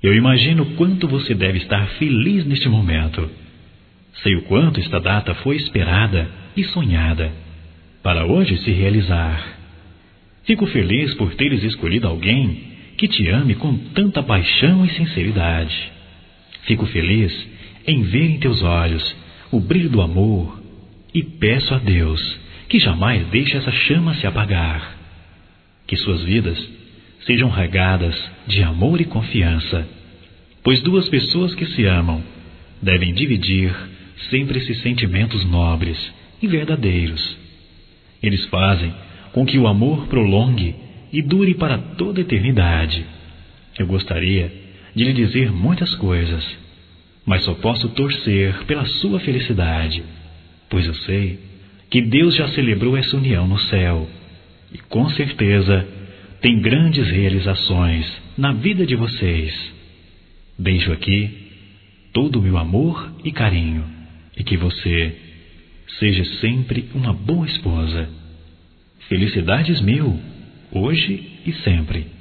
Eu imagino quanto você deve estar feliz neste momento. Sei o quanto esta data foi esperada e sonhada para hoje se realizar. Fico feliz por teres escolhido alguém que te ame com tanta paixão e sinceridade. Fico feliz em ver em teus olhos o brilho do amor e peço a Deus que jamais deixe essa chama se apagar. Que suas vidas sejam regadas de amor e confiança, pois duas pessoas que se amam devem dividir sempre esses sentimentos nobres e verdadeiros. Eles fazem com que o amor prolongue e dure para toda a eternidade. Eu gostaria de lhe dizer muitas coisas, mas só posso torcer pela sua felicidade, pois eu sei que Deus já celebrou essa união no céu e com certeza tem grandes realizações na vida de vocês. Deixo aqui todo o meu amor e carinho e que você seja sempre uma boa esposa. Felicidades mil, hoje e sempre.